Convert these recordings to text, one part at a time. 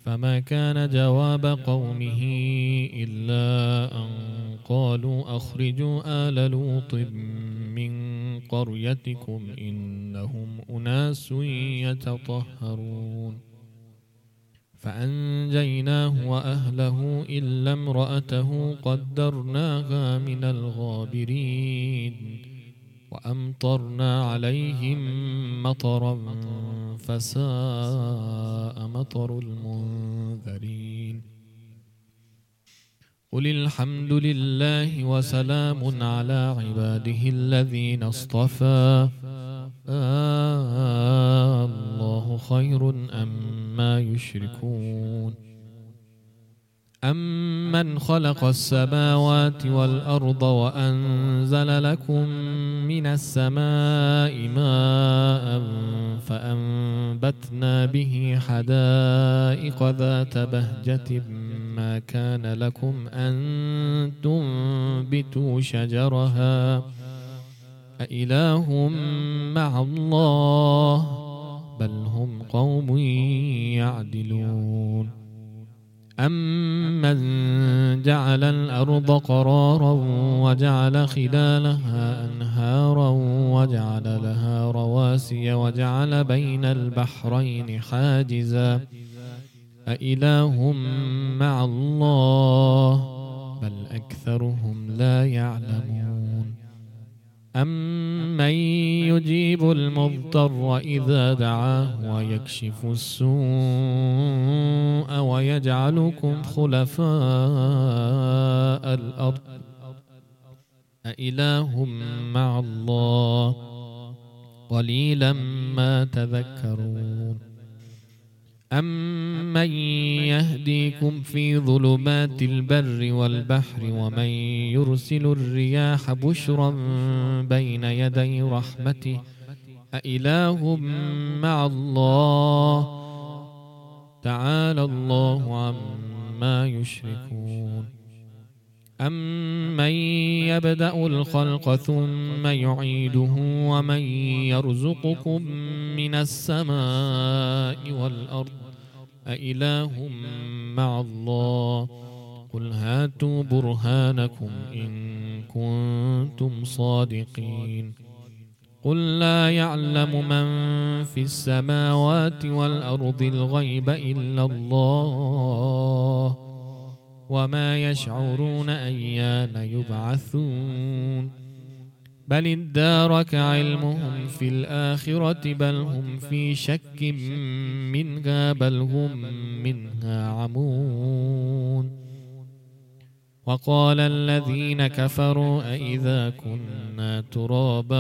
فما كان جواب قومه إلا أن قالوا أخرجوا آل لوط من قريتكم إنهم أناس يتطهرون فأنجيناه وأهله إلا امرأته قدرناها من الغابرين وأمطرنا عليهم مطرا فساء مطر المنذرين قل الحمد لله وسلام على عباده الذين اصطفى الله خير أما يشركون أمن خلق السماوات والأرض وأنزل لكم من السماء ماء فأنبتنا به حدائق ذات بهجة ما كان لكم أن تنبتوا شجرها أإله مع الله بل هم قوم يعدلون أمن جعل الأرض قرارا وجعل خلالها أنهارا وجعل لها رواسي وجعل بين البحرين حاجزا أإله مع الله بل أكثرهم لا يعلمون أمن يجيب المضطر إذا دعاه ويكشف السوء ويجعلكم خلفاء الأرض أإله مع الله قليلا ما تذكرون أمن يهديكم في ظلمات البر والبحر ومن يرسل الرياح بشرا بين يدي رحمته أإله مع الله تعالى الله عما يشركون أمن يبدأ الخلق ثم يعيده ومن يرزقكم من السماء والأرض أإله مع الله قل هاتوا برهانكم إن كنتم صادقين قل لا يعلم من في السماوات والأرض الغيب إلا الله وما يشعرون أيان يبعثون بل ادارك علمهم في الآخرة بل هم في شك منها بل هم منها عمون وقال الذين كفروا أئذا كنا ترابا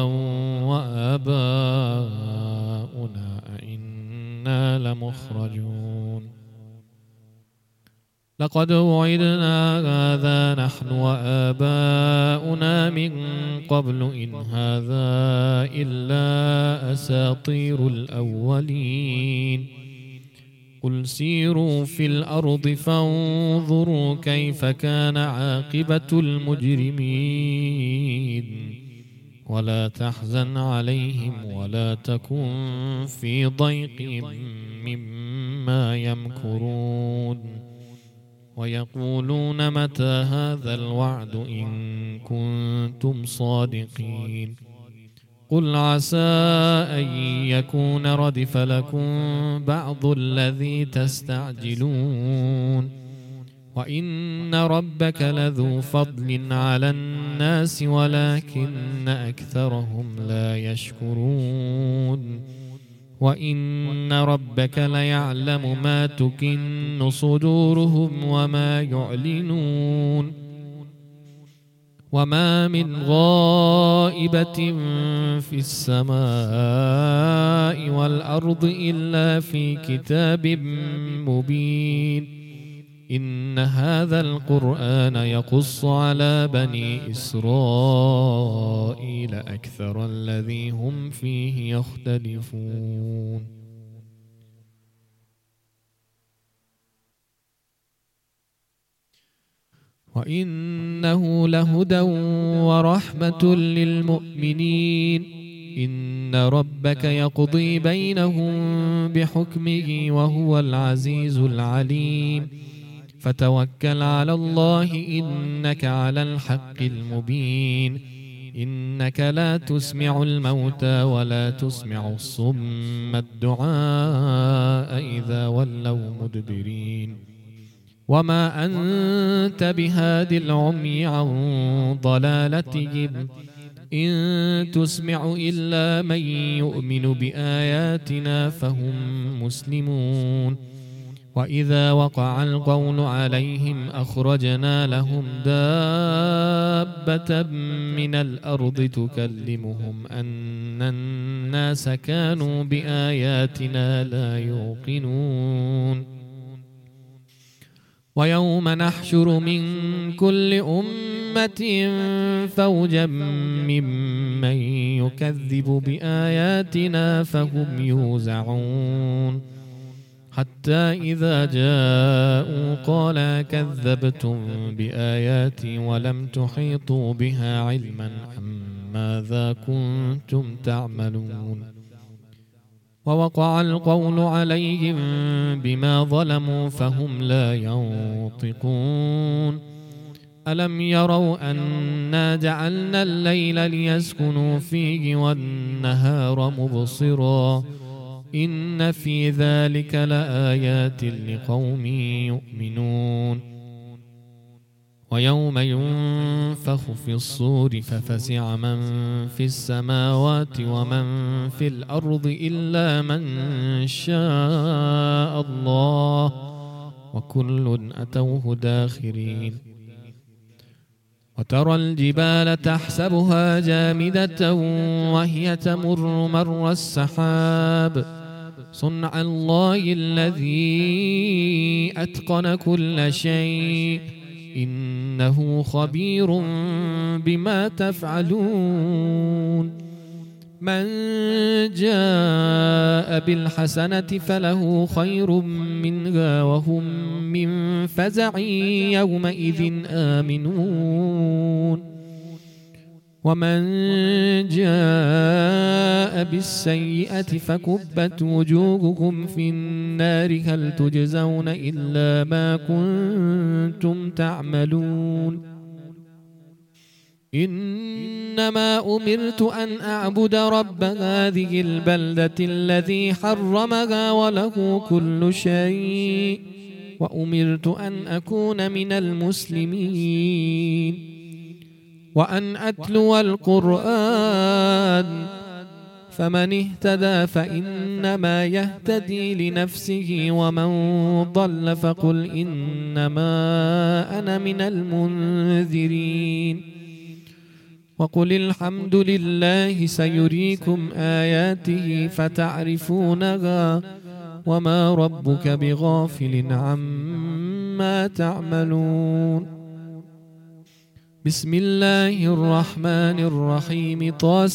وآباؤنا أئنا لمخرجون لقد وعدنا هذا نحن وآباؤنا من قبل إن هذا إلا أساطير الأولين قل سيروا في الأرض فانظروا كيف كان عاقبة المجرمين ولا تحزن عليهم ولا تكن في ضيق مما يمكرون ويقولون متى هذا الوعد إن كنتم صادقين قل عسى أن يكون ردف لكم بعض الذي تستعجلون وإن ربك لذو فضل على الناس ولكن أكثرهم لا يشكرون وإن ربك ليعلم ما تكن صدورهم وما يعلنون وما من غائبة في السماء والأرض إلا في كتاب مبين إن هذا القرآن يقص على بني إسرائيل أكثر الذي هم فيه يختلفون وإنه لهدى ورحمة للمؤمنين إن ربك يقضي بينهم بحكمه وهو العزيز العليم فتوكل على الله إنك على الحق المبين إنك لا تسمع الموتى ولا تسمع الصم الدعاء إذا ولوا مدبرين وما أنت بهاد العمي عن ضلالتهم إن تسمع إلا من يؤمن بآياتنا فهم مسلمون وإذا وقع القول عليهم أخرجنا لهم دابة من الأرض تكلمهم أن الناس كانوا بآياتنا لا يوقنون ويوم نحشر من كل أمة فوجا ممن يكذب بآياتنا فهم يوزعون حتى إذا جاءوا قال كذبتم بآياتي ولم تحيطوا بها علما أم ماذا كنتم تعملون ووقع القول عليهم بما ظلموا فهم لا ينطقون ألم يروا أنا جعلنا الليل ليسكنوا فيه والنهار مبصرا إن في ذلك لآيات لقوم يؤمنون ويوم ينفخ في الصور ففزع من في السماوات ومن في الأرض إلا من شاء الله وكل أتوه داخرين وترى الجبال تحسبها جامدة وهي تمر مر السحاب صنع الله الذي أتقن كل شيء إنه خبير بما تفعلون من جاء بالحسنة فله خير منها وهم من فزع يومئذ آمنون ومن جاء بالسيئة فكبت وجوههم في النار هل تجزون إلا ما كنتم تعملون إنما أمرت أن أعبد رب هذه البلدة الذي حرمها وله كل شيء وأمرت أن أكون من المسلمين وأن أتلو القرآن فمن اهتدى فإنما يهتدي لنفسه ومن ضل فقل إنما أنا من المنذرين وقل الحمد لله سيريكم آياته فتعرفونها وما ربك بغافل عما تعملون بسم الله الرحمن الرحيم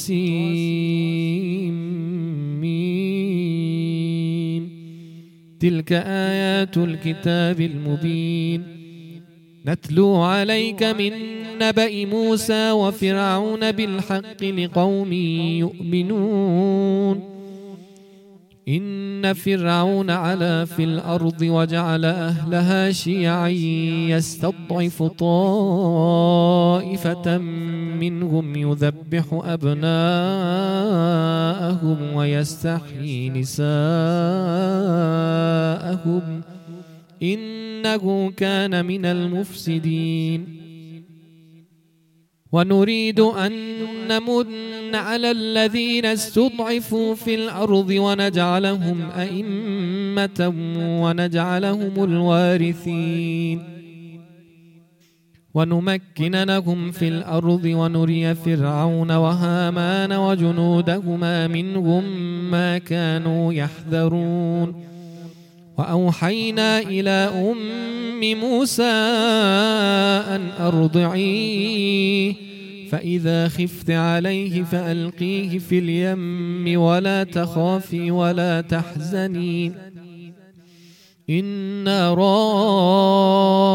طاسيم تلك آيات الكتاب المبين نتلو عليك من نبأ موسى وفرعون بالحق لقوم يؤمنون إن فرعون علا في الأرض وجعل أهلها شيعا يستضعف طائفة منهم يذبح أبناءهم ويستحيي نساءهم إنه كان من المفسدين ونريد أن نمن على الذين استضعفوا في الأرض ونجعلهم أئمة ونجعلهم الوارثين ونمكن لهم في الأرض ونري فرعون وهامان وجنودهما منهم ما كانوا يحذرون وأوحينا إلى أم موسى أن أرضعيه فإذا خفت عليه فألقيه في اليم ولا تخافي ولا تحزني إنا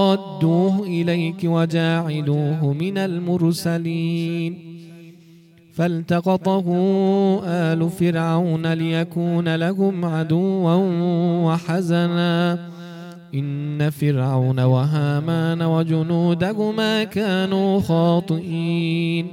رادوه إليك وجاعلوه من المرسلين فالتقطه آل فرعون ليكون لهم عدوا وحزنا إن فرعون وهامان وجنودهما كانوا خاطئين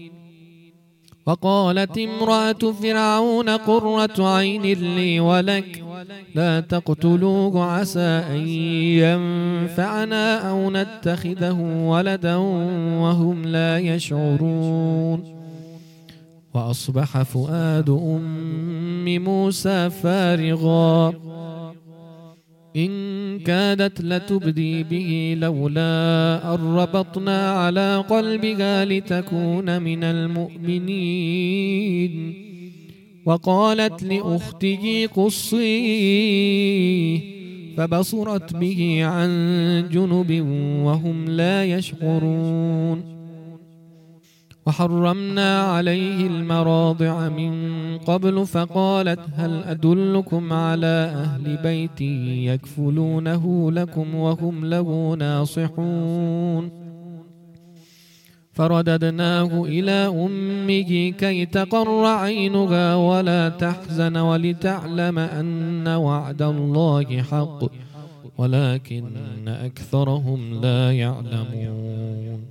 وقالت امرأة فرعون قرة عين لي ولك لا تقتلوه عسى أن ينفعنا أو نتخذه ولدا وهم لا يشعرون وأصبح فؤاد أم موسى فارغا إن كادت لتبدي به لولا أن ربطنا على قلبها لتكون من المؤمنين وقالت لأخته قصيه فبصرت به عن جنب وهم لا يشعرون وحرمنا عليه المراضع من قبل فقالت هل أدلكم على أهل بيت يكفلونه لكم وهم له ناصحون فرددناه إلى أمه كي تقر عينها ولا تحزن ولتعلم أن وعد الله حق ولكن أكثرهم لا يعلمون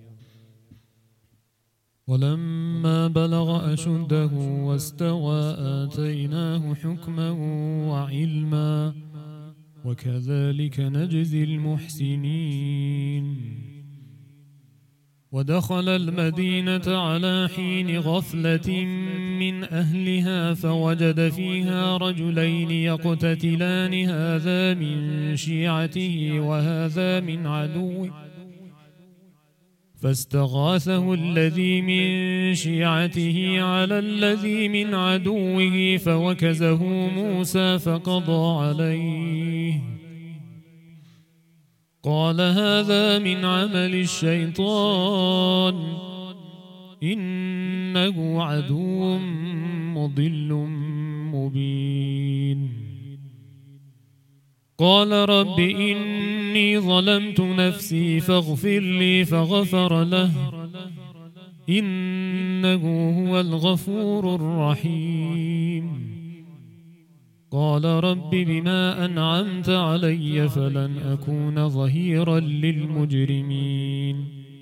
ولما بلغ أشده واستوى آتيناه حكما وعلما وكذلك نجزي المحسنين ودخل المدينة على حين غفلة من أهلها فوجد فيها رجلين يقتتلان هذا من شيعته وهذا من عدوه فاستغاثه الذي من شيعته على الذي من عدوه فوكزه موسى فقضى عليه قال هذا من عمل الشيطان إنه عدو مضل مبين قال رب إني ظلمت نفسي فاغفر لي فغفر له إنه هو الغفور الرحيم قال رب بما أنعمت علي فلن أكون ظهيرا للمجرمين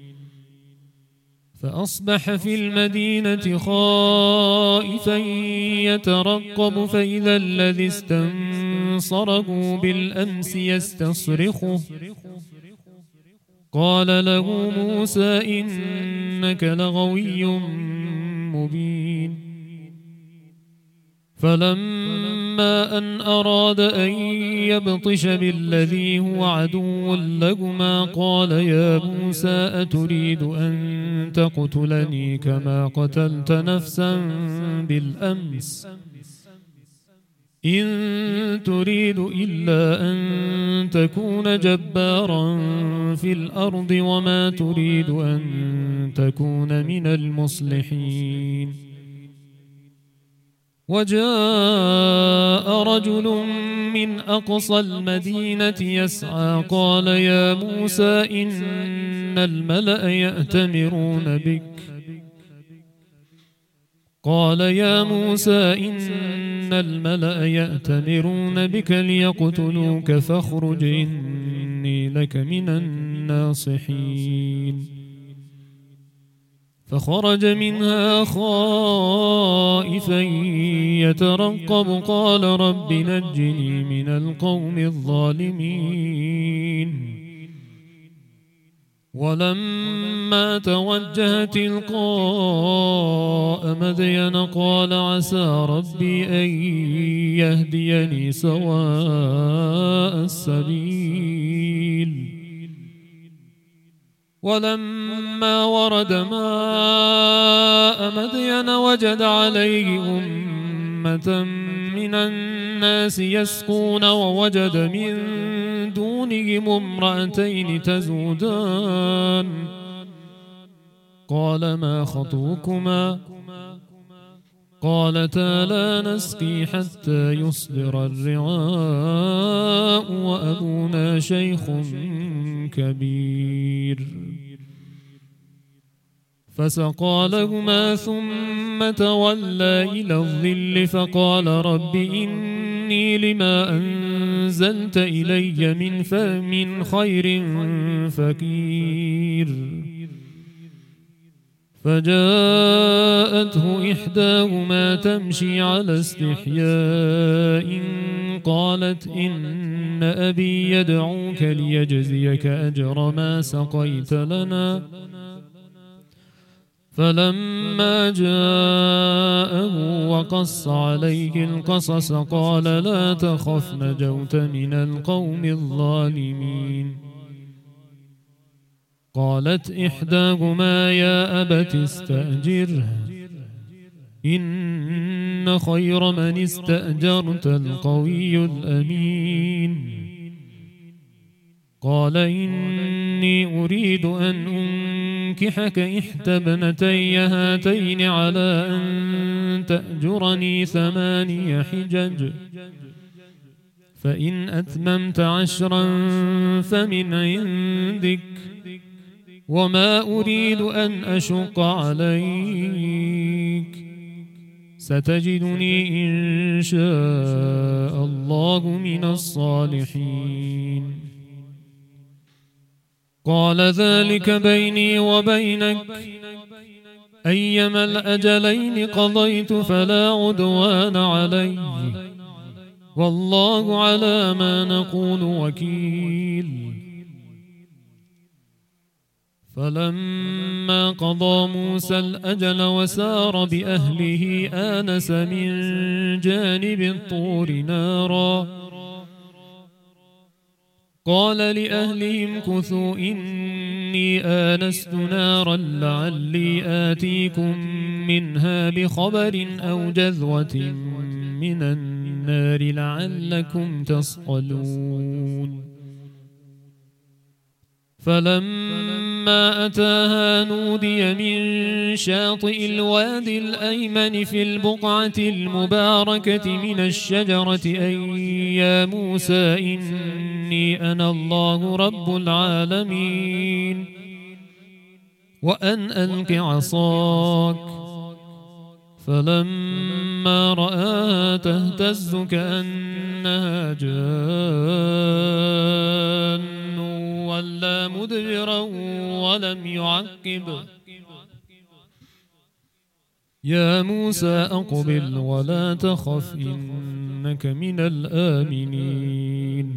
فأصبح في المدينة خائفا يترقب فإذا الذي استنصره بالأمس يستصرخه قال له موسى إنك لغوي مبين فلما أن أراد أن يبطش بالذي هو عدو لهما قال يا موسى أتريد أن تقتلني كما قتلت نفسا بالأمس إن تريد إلا أن تكون جبارا في الأرض وما تريد أن تكون من المصلحين وجاء رجل من أقصى المدينة يسعى قال يا موسى إن الملأ يأتمرون بك قال يا موسى إن الملأ يأتمرون بك ليقتلوك فاخرج إني لك من الناصحين فخرج منها خائفا يترقب قال رب نجني من القوم الظالمين ولما توجه تلقاء مدين قال عسى ربي أن يهديني سواء السبيل ولما ورد ماء مدين وجد عليه أمة من الناس يسقون ووجد من دونهم امرأتين تزودان قال ما خطبكما قالتا لا نسقي حتى يصدر الرعاء وأبونا شيخ كبير فسقى لهما ثم تولى إلى الظل فقال رب إني لما أنزلت إلي من خير فقير. فجاءته إحداهما تمشي على استحياء قالت إن أبي يدعوك ليجزيك أجر ما سقيت لنا. فلما جاءه وقص عليه القصص قال لا تخف نجوت من القوم الظالمين. قالت إحداهما يا أبت استأجره إن خير من استأجرت القوي الأمين. قال إني أريد أن أنكحك إحدى ابنتي هاتين على أن تأجرني 8 حجج فإن أتممت 10 فمن عندك وما أريد أن أشق عليك ستجدني إن شاء الله من الصالحين. قال ذلك بيني وبينك أيما الأجلين قضيت فلا عدوان علي والله على ما نقول وكيل. فلما قضى موسى الأجل وسار بأهله آنس من جانب الطور نارا قال لأهلهم كثوا إني آنست نارا لعلي آتيكم منها بخبر أو جذوة من النار لعلكم تصطلون. فلما أتاها نودي من شاطئ الوادي الأيمن في البقعة المباركة من الشجرة أي يا موسى إني أنا الله رب العالمين وأن ألق عصاك. فلما رآها تهتز كأنها جان ولا مدبرا ولم يعقب. يا موسى أقبل ولا تخف إنك من الآمنين.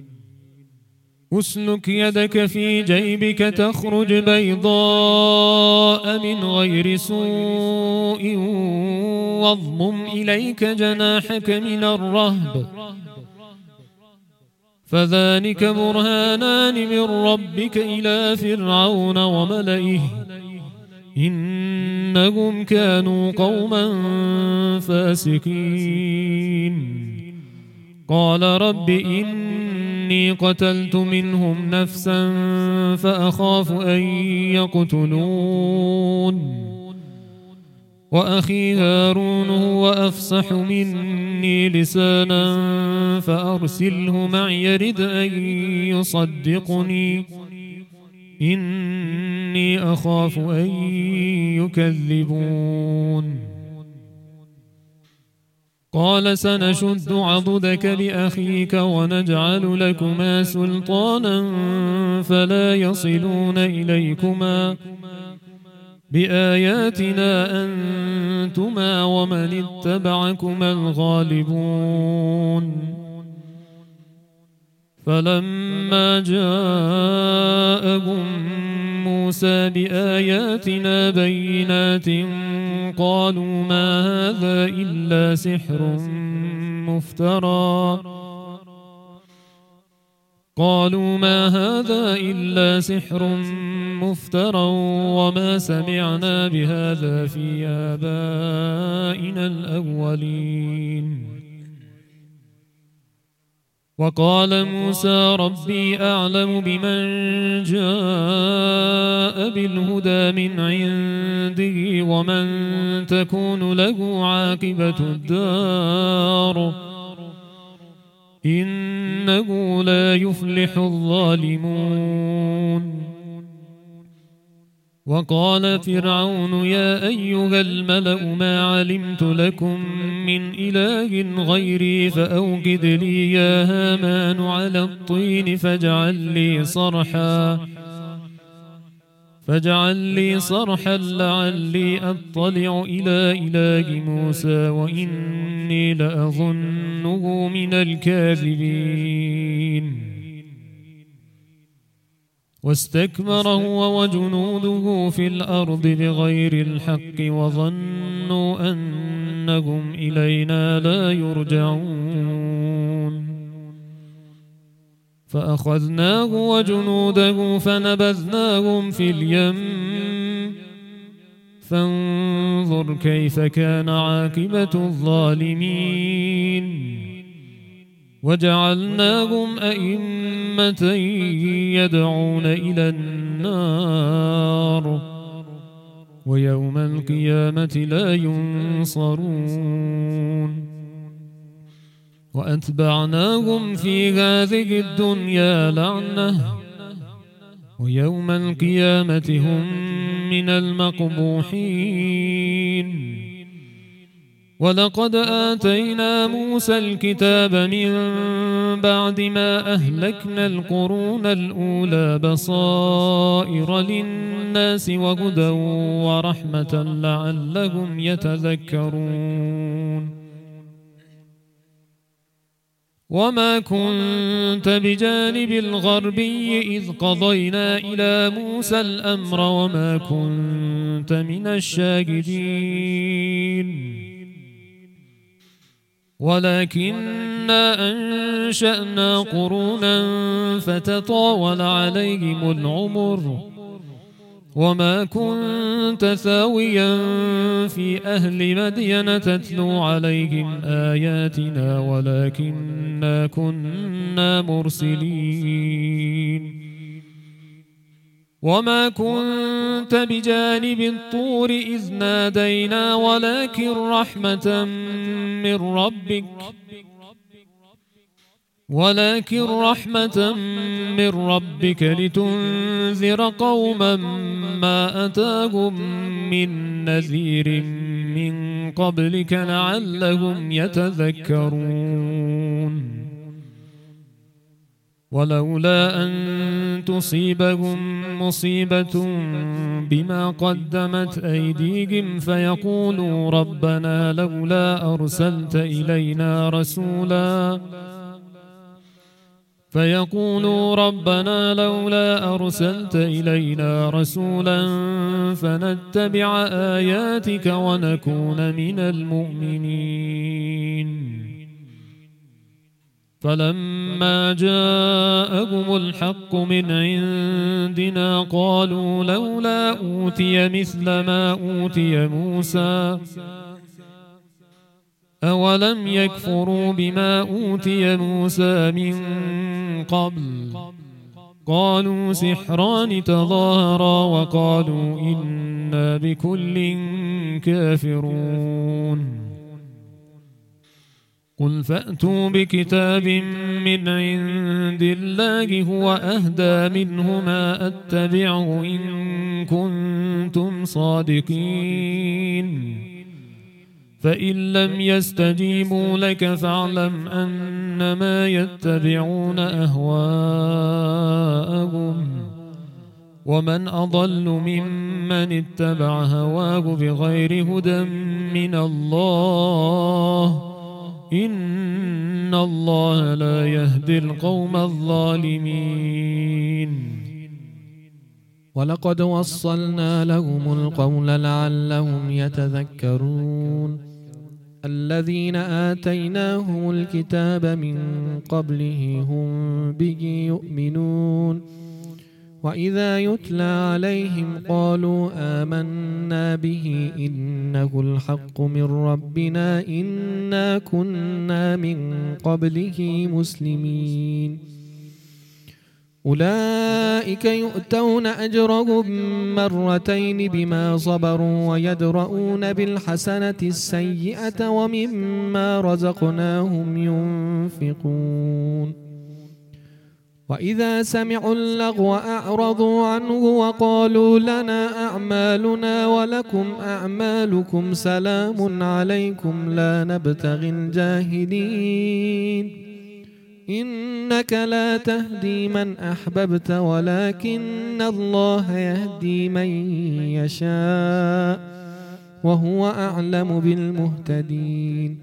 أسلك يدك في جيبك تخرج بيضاء من غير سوء واضمم إليك جناحك من الرهب فذلك برهانان من ربك إلى فرعون وملئه إنهم كانوا قوما فاسقين. قال رب إني قتلت منهم نفسا فأخاف أن يقتلون وأخي هارون هو أفصح مني لسانا فأرسله معي يرد أن يصدقني إني أخاف أن يكذبون. قال سنشد عضدك بأخيك ونجعل لكما سلطانا فلا يصلون إليكما بآياتنا أنتما ومن اتبعكما الغالبون. فلما جاءهم موسى بآياتنا بينات قالوا ما هذا إلا سحر مفترى وما سمعنا بهذا في آبائنا الأولين. وقال موسى ربي أعلم بمن جاء بالهدى من عنده ومن تكون له عاقبة الدار إنه لا يفلح الظالمون. وقال فرعون يا أيها الملأ ما علمت لكم من إله غيري فأوقد لي يا هامان على الطين فاجعل لي صرحا لعلي أطلع إلى إله موسى وإني لأظنه من الكاذبين. واستكبر هو وجنوده في الأرض بغير الحق وظنوا أنهم إلينا لا يرجعون. فأخذناه وجنوده فنبذناهم في اليم فانظر كيف كان عاقبة الظالمين. وجعلناهم أئمة يدعون إلى النار ويوم القيامة لا ينصرون. وأتبعناهم في هذه الدنيا لعنة ويوم القيامة هم من المقبوحين. ولقد آتينا موسى الكتاب من بعد ما أهلكنا القرون الأولى بصائر للناس وهدى ورحمة لعلهم يتذكرون. وما كنت بجانب الغربي إذ قضينا إلى موسى الأمر وما كنت من الشاهدين ولكننا أنشأنا قرونا فتطاول عليهم العمر وما كنت ثاويا في أهل مدين تتلو عليهم آياتنا ولكننا كنا مرسلين. وما كنت بجانب الطور إذ نادينا ولكن رحمة من ربك لتنذر قوما ما أتاهم من نذير من قبلك لعلهم يتذكرون. ولولا أن تصيبهم مصيبة بما قدمت أيديهم فيقولوا ربنا لولا أرسلت إلينا رسولا فنتبع آياتك ونكون من المؤمنين. فلما جاءهم الحق من عندنا قالوا لولا أوتي مثل ما أوتي موسى أولم يكفروا بما أوتي موسى من قبل قالوا سحران تظاهرا وقالوا إنا بكل كافرون. قل فأتوا بكتاب من عند الله هو أهدى منهما أتبعه إن كنتم صادقين. فإن لم يستجيبوا لك فاعلم أنما يتبعون أهواءهم ومن أضل ممن اتبع هواه بغير هدى من الله إن الله لا يهدي القوم الظالمين. ولقد وصلنا لهم القول لعلهم يتذكرون. الذين آتيناهم الكتاب من قبله هم به يؤمنون وإذا يتلى عليهم قالوا آمنا به إنه الحق من ربنا إنا كنا من قبله مسلمين. أولئك يؤتون أجرهم مرتين بما صبروا ويدرؤون بالحسنة السيئة ومما رزقناهم ينفقون. وإذا سمعوا اللغو أعرضوا عنه وقالوا لنا أعمالنا ولكم أعمالكم سلام عليكم لا نبتغي الجاهلين إنك لا تهدي من أحببت ولكن الله يهدي من يشاء وهو أعلم بالمهتدين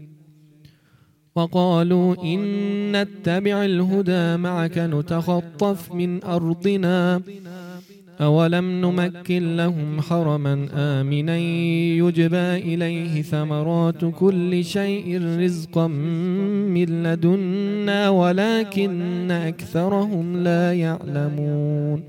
وقالوا إن نتبع الهدى معك نتخطف من أرضنا أولم نمكن لهم حرما آمنا يجبى إليه ثمرات كل شيء رزقا من لدنا ولكن أكثرهم لا يعلمون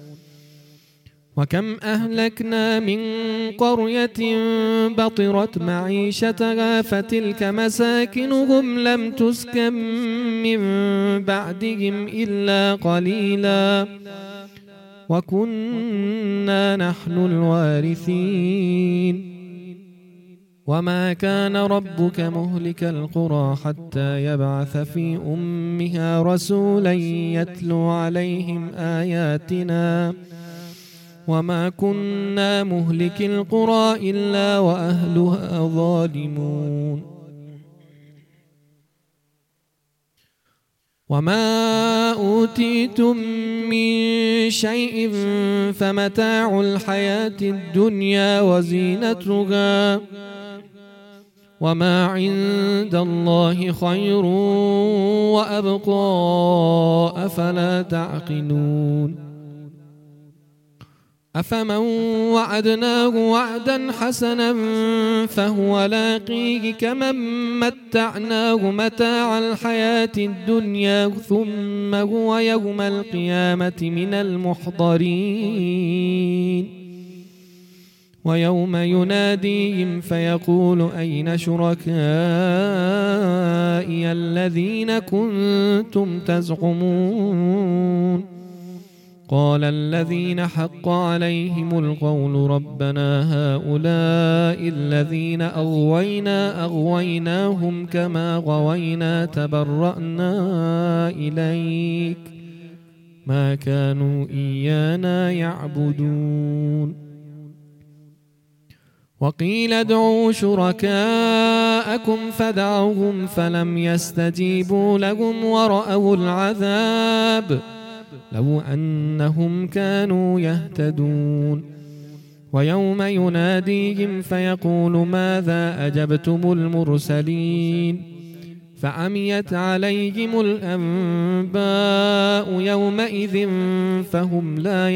وكم أهلكنا من قرية بطرت معيشتها فتلك مساكنهم لم تسكن من بعدهم إلا قليلا وكنا نحن الوارثين وما كان ربك مهلك القرى حتى يبعث في أمها رسولا يتلو عليهم آياتنا وما كنا مهلك القرى إلا وأهلها ظالمون وما أوتيتم من شيء فمتاع الحياة الدنيا وزينتها وما عند الله خير وأبقى أفلا تعقلون أفمن وعدناه وعدا حسنا فهو لاقيه كمن متعناه متاع الحياة الدنيا ثم هو يوم القيامة من المحضرين ويوم يناديهم فيقول أين شركائي الذين كنتم تزعمون قال الذين حق عليهم القول ربنا هؤلاء الذين أغويناهم كما غوينا تبرأنا إليك ما كانوا إيانا يعبدون وقيل ادعوا شركاءكم فدعوهم فلم يستجيبوا لهم ورأوا العذاب لو أنهم كانوا يهتدون ويوم يناديهم فيقول ماذا أجبتم المرسلين فعميت عليهم الأنباء يومئذ فهم لا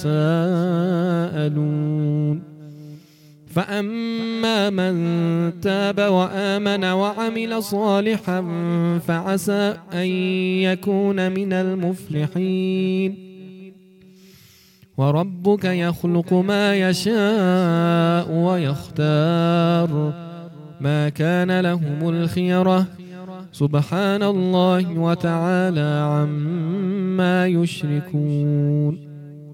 يتساءلون فأما من تاب وآمن وعمل صالحا فعسى أن يكون من المفلحين وربك يخلق ما يشاء ويختار ما كان لهم الخيرة سبحان الله وتعالى عما يشركون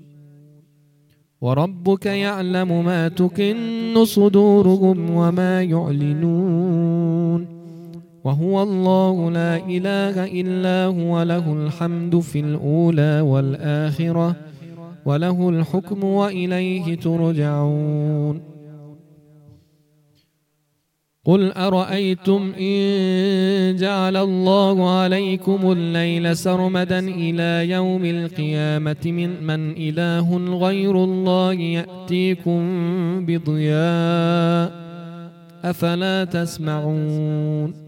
وربك يعلم ما تكن صدورهم وما يعلنون وهو الله لا إله إلا هو له الحمد في الأولى والآخرة وله الحكم وإليه ترجعون قل أرأيتم إن جعل الله عليكم الليل سرمدا إلى يوم القيامة من إله غير الله يأتيكم بضياء أفلا تسمعون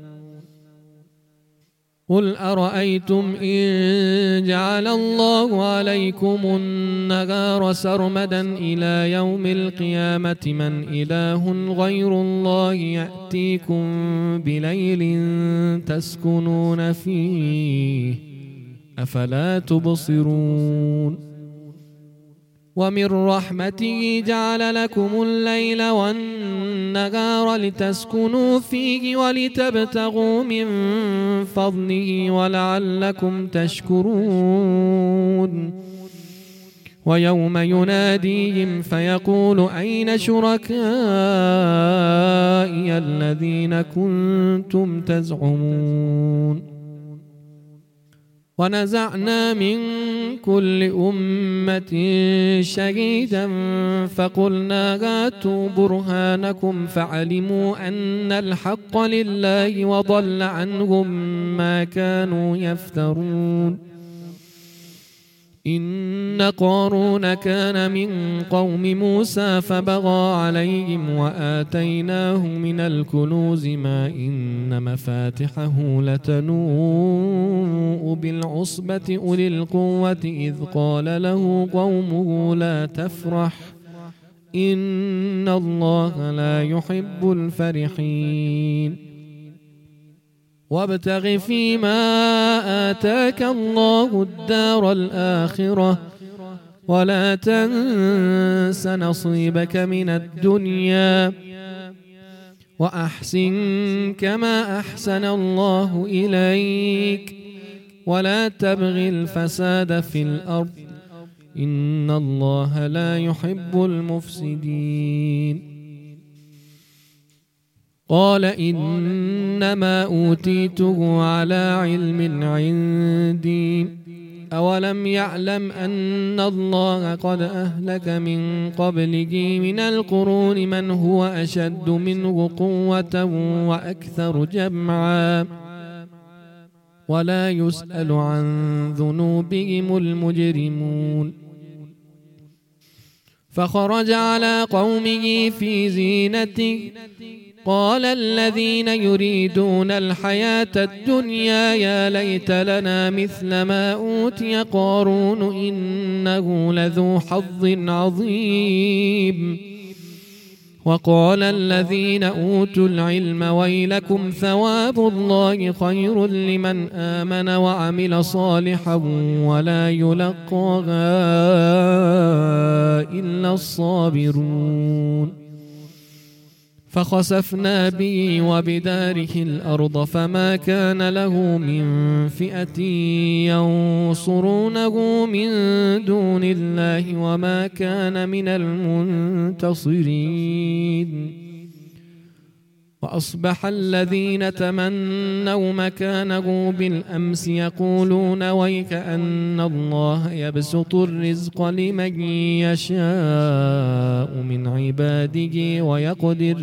قل أرأيتم إن جعل الله عليكم النهار سرمدا إلى يوم القيامة من إله غير الله يأتيكم بليل تسكنون فيه أفلا تبصرون ومن رحمته جعل لكم الليل والنهار لتسكنوا فيه ولتبتغوا من فضله ولعلكم تشكرون ويوم يناديهم فيقول أين شركائي الذين كنتم تزعمون ونزعنا من كل أمة شهيدا فقلنا هاتوا برهانكم فعلموا أن الحق لله وضل عنهم ما كانوا يفترون إن قارون كان من قوم موسى فبغى عليهم وآتيناه من الكنوز ما إن مفاتحه لتنوء بالعصبة أولي القوة إذ قال له قومه لا تفرح إن الله لا يحب الفرحين وابتغ فيما آتاك الله الدار الآخرة ولا تنس نصيبك من الدنيا وأحسن كما أحسن الله إليك ولا تبغ الفساد في الأرض إن الله لا يحب المفسدين قال إنما أوتيته على علم عندي أولم يعلم أن الله قد أهلك من قبله من القرون من هو أشد منه قوة وأكثر جمعا ولا يسأل عن ذنوبهم المجرمون فخرج على قومه في زينته قال الذين يريدون الحياة الدنيا يا ليت لنا مثل ما أوتي قارون إنه لذو حظ عظيم وقال الذين أوتوا العلم ويلكم ثواب الله خير لمن آمن وعمل صالحا ولا يلقاها إلا الصابرون فخسفنا به وبداره الأرض فما كان له من فئة ينصرونه من دون الله وما كان من المنتصرين وأصبح الذين تمنوا مكانه بالأمس يقولون ويك أن الله يبسط الرزق لمن يشاء من عباده ويقدر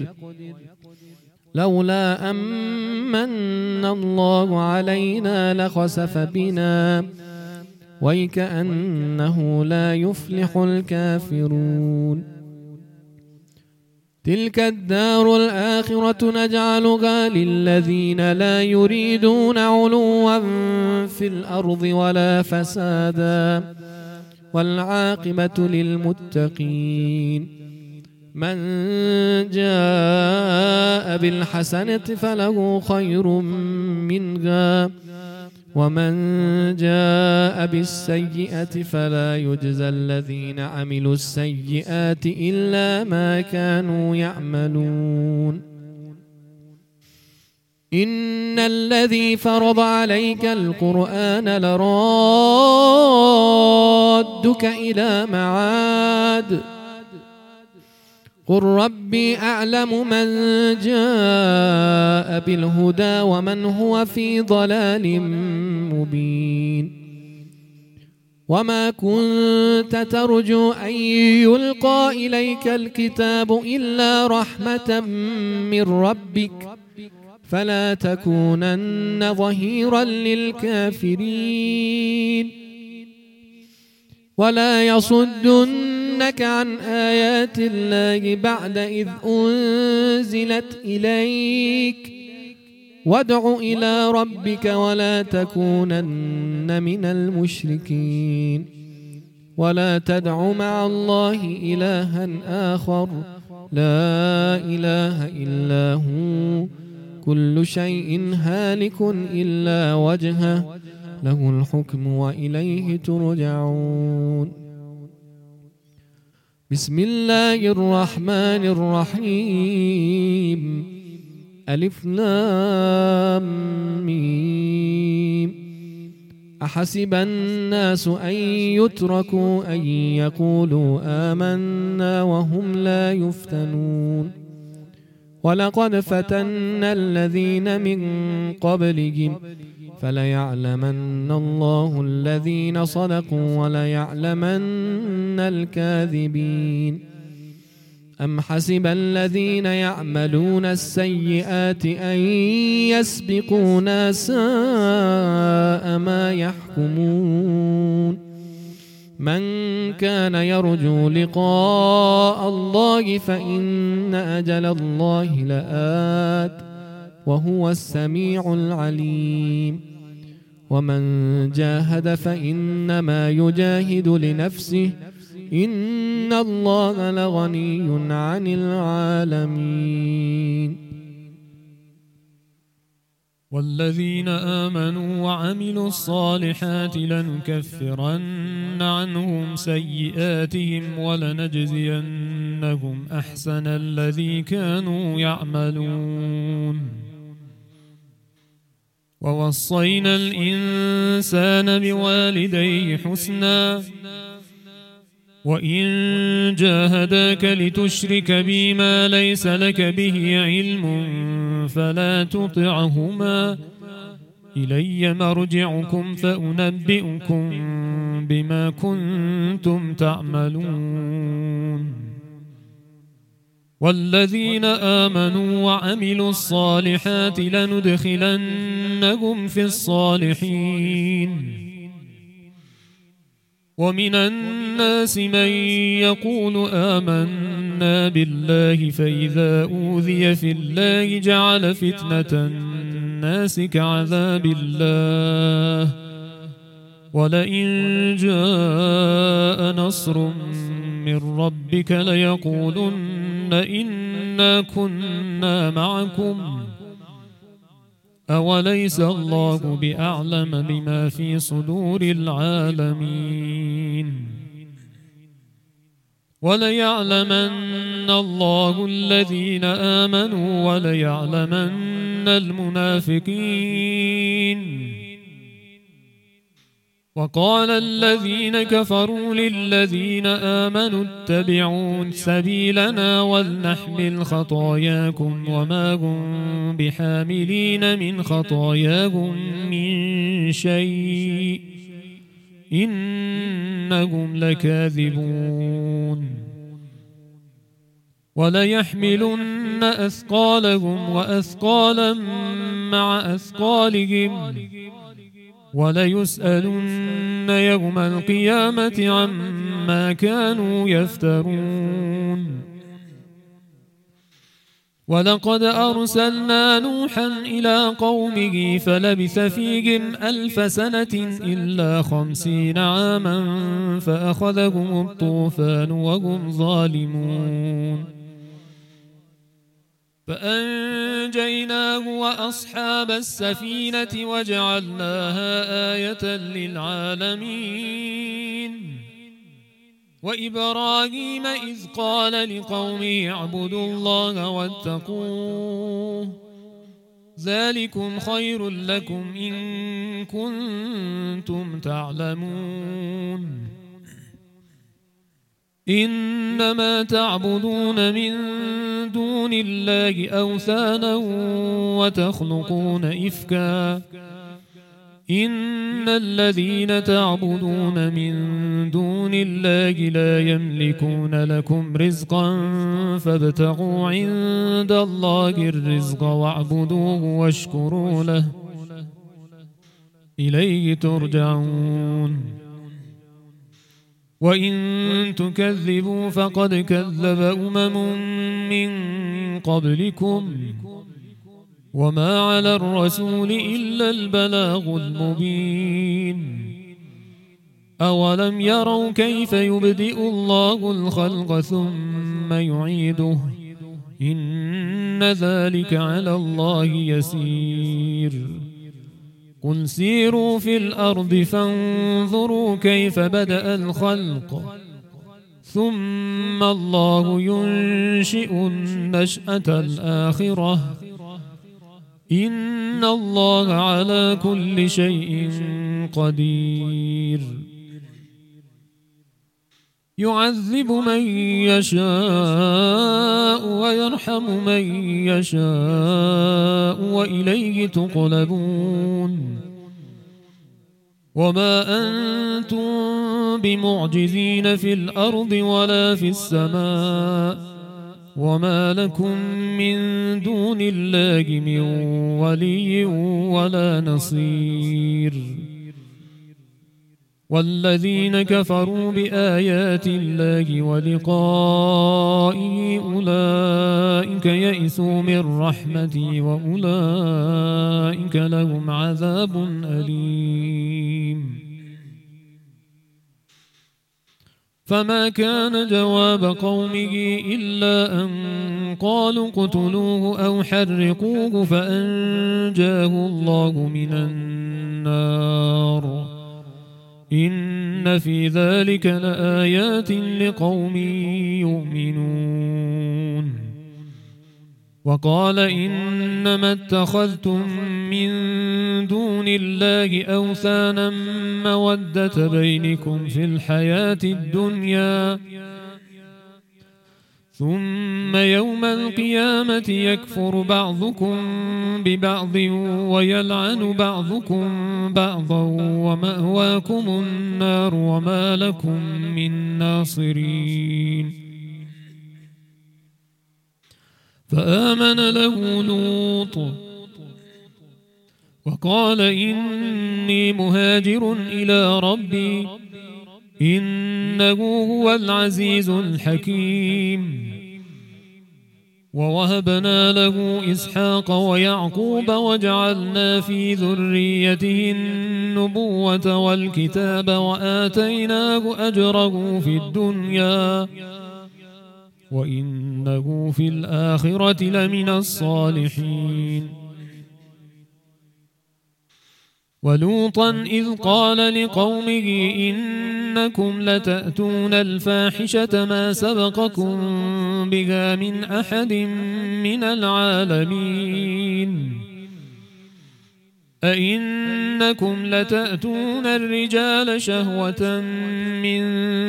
لولا أمن الله علينا لخسف بنا ويك أنه لا يفلح الكافرون تلك الدار الآخرة نجعلها للذين لا يريدون علوا في الأرض ولا فسادا والعاقبة للمتقين من جاء بالحسنة فله خير منها ومن جاء بالسيئة فلا يجزى الذين عملوا السيئات إلا ما كانوا يعملون إن الذي فرض عليك القرآن لرادك إلى معاد قل ربي أعلم من جاء بالهدى ومن هو في ضلال مبين وما كنت ترجو أن يلقى إليك الكتاب إلا رحمة من ربك فلا تكونن ظهيرا للكافرين ولا يصدنك عن آيات الله بعد إذ أنزلت إليك وادع إلى ربك ولا تكونن من المشركين ولا تدع مع الله إلها آخر لا إله إلا هو كل شيء هالك إلا وجهه له الحكم وإليه ترجعون بسم الله الرحمن الرحيم ألف لام ميم أحسب الناس أن يتركوا أن يقولوا آمنا وهم لا يفتنون ولقد فتنا الذين من قبلهم فليعلمن الله الذين صدقوا وليعلمن الكاذبين. أم حسب الذين يعملون السيئات أن يسبقونا ساء ما يحكمون. من كان يرجو لقاء الله فإن أجل الله لآت وهو السميع العليم. ومن جاهد فإنما يجاهد لنفسه إن الله لغني عن العالمين. والذين آمنوا وعملوا الصالحات لنكفرن عنهم سيئاتهم ولنجزينهم أحسن الذي كانوا يعملون. ووصينا الإنسان بوالديه حسنا وإن جاهداك لتشرك بي ما ليس لك به علم فلا تطعهما إلي مرجعكم فأنبئكم بما كنتم تعملون. والذين آمنوا وعملوا الصالحات لندخلنهم في الصالحين. ومن الناس من يقول آمنا بالله فإذا أوذي في الله جعل فتنة الناس كعذاب الله ولئن جاء نصر من ربك ليقولن إنا كنا معكم أوليس الله بأعلم بما في صدور العالمين. وليعلمن الله الذين آمنوا وليعلمن المنافقين. وقال الذين كفروا للذين آمنوا اتبعوا سبيلنا ولنحمل خطاياكم وما هم بحاملين من خطاياهم من شيء إنهم لكاذبون. وليحملن أثقالهم وأثقالا مع أثقالهم وليسألن يوم القيامة عما كانوا يفترون. ولقد أرسلنا نوحا إلى قومه فلبث فيهم 1000 سنة إلا 50 عاما فأخذهم الطوفان وهم ظالمون. فأنجيناه وأصحاب السفينة وجعلناها آية للعالمين. وإبراهيم إذ قال لقومه اعبدوا الله واتقوه ذلكم خير لكم إن كنتم تعلمون. إنما تعبدون من دون الله أوثانا وتخلقون إفكا إن الذين تعبدون من دون الله لا يملكون لكم رزقا فابتغوا عند الله الرزق واعبدوه واشكروا له إليه ترجعون. وإن تكذبوا فقد كذب من قبلكم وما على الرسول إلا البلاغ المبين. أولم يروا كيف يبدئ الله الخلق ثم يعيده إن ذلك على الله يسير. قل سيروا في الأرض فانظروا كيف بدأ الخلق ثم الله ينشئ النشأة الآخرة إن الله على كل شيء قدير. يعذب من يشاء ويرحم من يشاء وإليه تقلبون. وما أنتم بمعجزين في الأرض ولا في السماء وما لكم من دون الله من ولي ولا نصير والذين كفروا بآيات الله ولقائه أولئك يئسوا من رحمتي وأولئك لهم عذاب أليم فما كان جواب قومه إلا أن قالوا اقتلوه أو حرقوه فأنجاه الله من النار إن في ذلك لآيات لقوم يؤمنون وقال إنما اتخذتم من دون الله أوثانا مودة بينكم في الحياة الدنيا ثم يوم القيامة يكفر بعضكم ببعض ويلعن بعضكم بعضا ومأواكم النار وما لكم من ناصرين فآمن له لوط وقال إني مهاجر إلى ربي إنه هو العزيز الحكيم ووهبنا له إسحاق ويعقوب وجعلنا في ذريته النبوة والكتاب وآتيناه أجره في الدنيا وإنه في الآخرة لمن الصالحين ولوطا إذ قال لقومه إنكم لتأتون الفاحشة ما سبقكم بها من أحد من العالمين أئنكم لتأتون الرجال شهوة من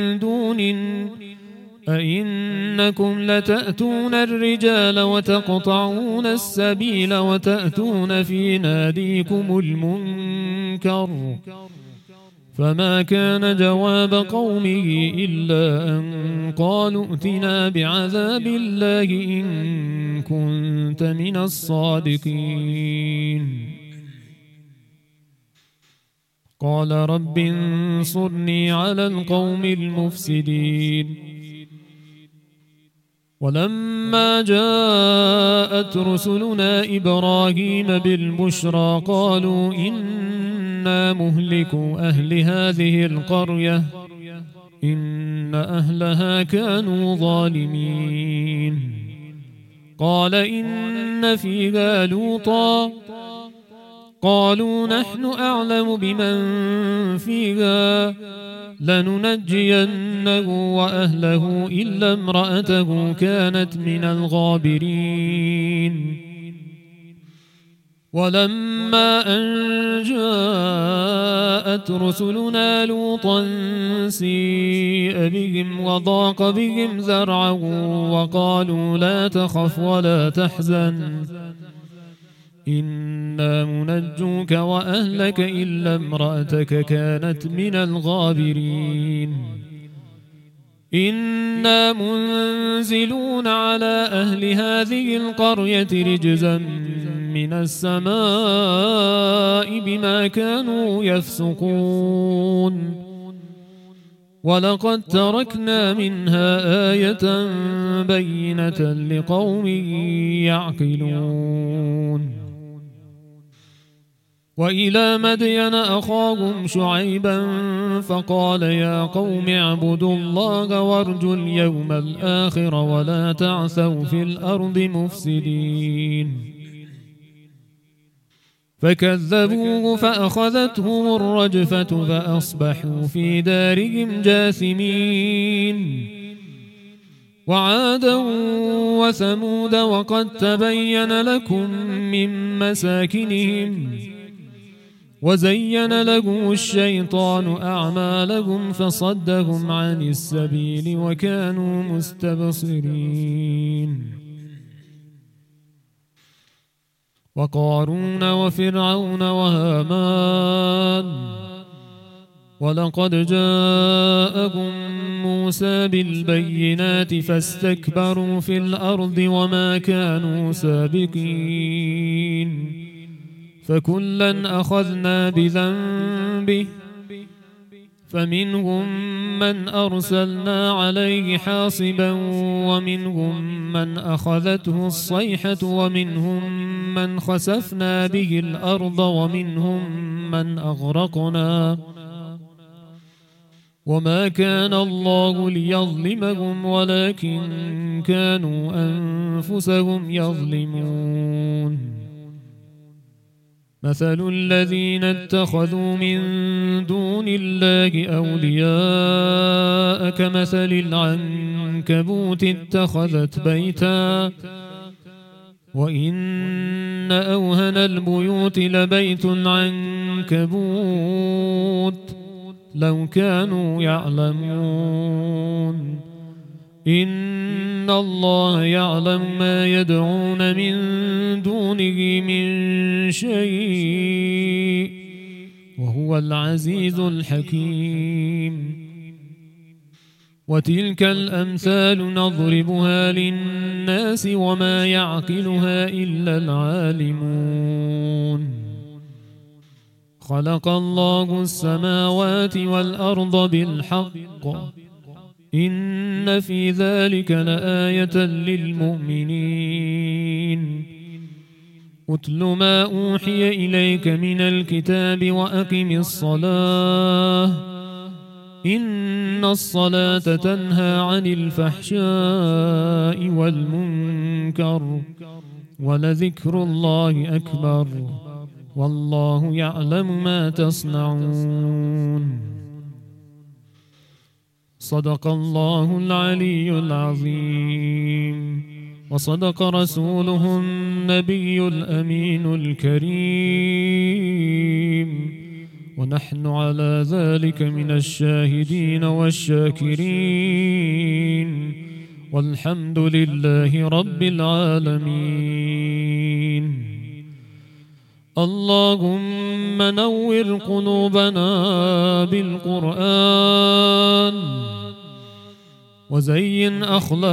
أئنكم لتأتون الرجال وتقطعون السبيل وتأتون في ناديكم المنكر فما كان جواب قومه إلا أن قالوا ائتنا بعذاب الله إن كنت من الصادقين قال رب انصرني على القوم المفسدين ولما جاءت رسلنا إبراهيم بالبشرى قالوا إنا مهلكو أهل هذه القرية إن أهلها كانوا ظالمين قال إن فيها لوطا قالوا نحن أعلم بمن فيها لننجينه وأهله إلا امرأته كانت من الغابرين ولما أن جاءت رسلنا لوطا سيء بهم وضاق بهم ذرعا وقالوا لا تخف ولا تحزن إنا منجوك وأهلك إلا امرأتك كانت من الغابرين إنا منزلون على أهل هذه القرية رجزا من السماء بما كانوا يفسقون ولقد تركنا منها آية بينة لقوم يعقلون وإلى مدين أخاهم شعيبا فقال يا قوم اعبدوا الله وارجوا اليوم الآخر ولا تعثوا في الأرض مفسدين فكذبوه فأخذتهم الرجفة فأصبحوا في دارهم جاثمين وعادا وثمود وقد تبين لكم من مساكنهم وزين لهم الشيطان أعمالهم فصدهم عن السبيل وكانوا مستبصرين وقارون وفرعون وهامان ولقد جاءكم موسى بالبينات فاستكبروا في الأرض وما كانوا سابقين فكلا أخذنا بذنبه فمنهم من أرسلنا عليه حاصبا ومنهم من أخذته الصيحة ومنهم من خسفنا به الأرض ومنهم من أغرقنا وما كان الله ليظلمهم ولكن كانوا أنفسهم يظلمون مثل الذين اتخذوا من دون الله أولياء كمثل العنكبوت اتخذت بيتا وإن أوهن البيوت لبيت العنكبوت لو كانوا يعلمون إن الله يعلم ما يدعون من دونه من شيء وهو العزيز الحكيم وتلك الأمثال نضربها للناس وما يعقلها إلا العالمون خلق الله السماوات والأرض بالحق إن في ذلك لآية للمؤمنين أتل ما أوحي إليك من الكتاب وأقم الصلاة إن الصلاة تنهى عن الفحشاء والمنكر ولذكر الله أكبر والله يعلم ما تصنعون صدق الله العلي العظيم وصدق رسوله النبي الأمين الكريم ونحن على ذلك من الشاهدين والشاكرين والحمد لله رب العالمين اللهم نور قلوبنا بالقرآن وزين أخلاقنا